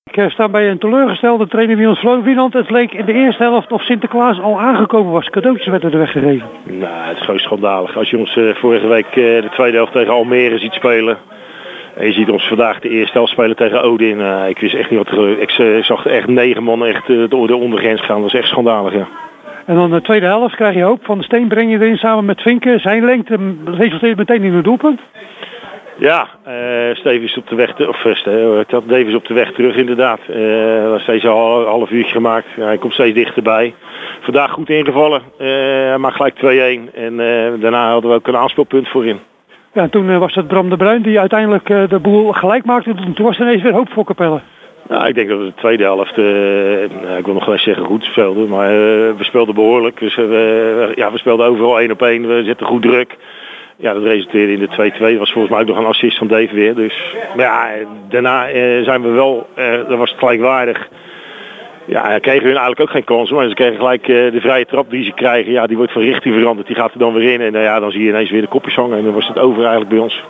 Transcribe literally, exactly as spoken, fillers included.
Ik sta bij een teleurgestelde trainer Wienand Vlo-Wienand. Het leek in de eerste helft of Sinterklaas al aangekomen was. Cadeautjes werden er weggegeven. Nou, het is gewoon schandalig. Als je ons uh, vorige week uh, de tweede helft tegen Almere ziet spelen. En je ziet ons vandaag de eerste helft spelen tegen Odin. Uh, ik wist echt niet wat er gebeurde. Ik uh, zag echt negen man echt uh, door de ondergrens gaan. Dat was echt schandalig, ja. En dan de tweede helft krijg je hoop. Van de Steen breng je erin samen met Vinken. Zijn lengte resulteert meteen in een doelpunt. Ja, uh, Steve is op de weg, te, of uh, Dave is op de weg terug inderdaad. Uh, was steeds een half, half uurtje gemaakt. Ja, hij komt steeds dichterbij. Vandaag goed ingevallen. Uh, hij maakt gelijk twee-een. En uh, daarna hadden we ook een aanspeelpunt voorin. Ja, toen uh, was het Bram de Bruin die uiteindelijk uh, de boel gelijk maakte. Toen was er ineens weer hoop voor Capelle. Nou, ik denk dat we de tweede helft, uh, nou, ik wil nog wel eens zeggen goed speelden, maar uh, we speelden behoorlijk. Dus uh, we, ja, we speelden overal één op één, we zetten goed druk. Ja, dat resulteerde in de twee-twee. Dat was volgens mij ook nog een assist van Dave weer. Dus, maar ja, daarna uh, zijn we wel, uh, dat was het gelijkwaardig. Ja, kregen hun eigenlijk ook geen kans, maar ze kregen gelijk uh, de vrije trap die ze krijgen. Ja, die wordt van richting veranderd, die gaat er dan weer in. En uh, ja, dan zie je ineens weer de kopjes hangen en dan was het over eigenlijk bij ons.